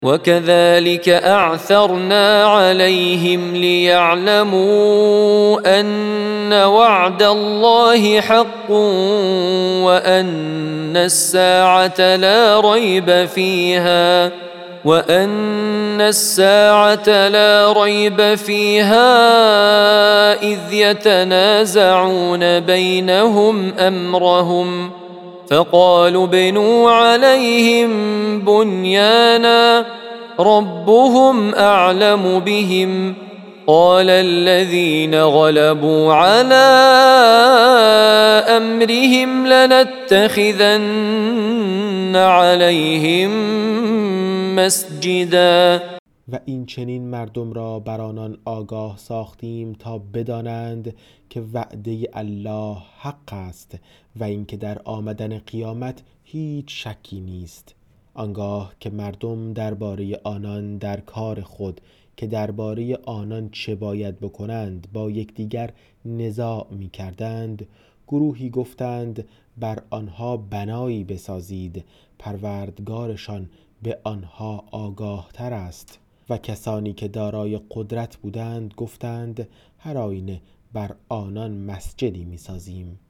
وكذلك أعثرنا عليهم ليعلموا أن وعد الله حق وأن الساعة لا ريب فيها إذ يتنازعون بينهم أمرهم فقالوا ابنوا عليهم بنيانا ربهم أعلم بهم قال الذين غلبوا على أمرهم لنتخذن عليهم مسجدا. و این چنین مردم را بر آنان آگاه ساختیم تا بدانند که وعده الله حق است و اینکه در آمدن قیامت هیچ شکی نیست. آنگاه که مردم درباره آنان در کار خود که درباره آنان چه باید بکنند با یکدیگر نزاع می کردند، گروهی گفتند بر آنها بنایی بسازید، پروردگارشان به آنها آگاه تر است. و کسانی که دارای قدرت بودند گفتند هر آینه بر آنان مسجدی می سازیم.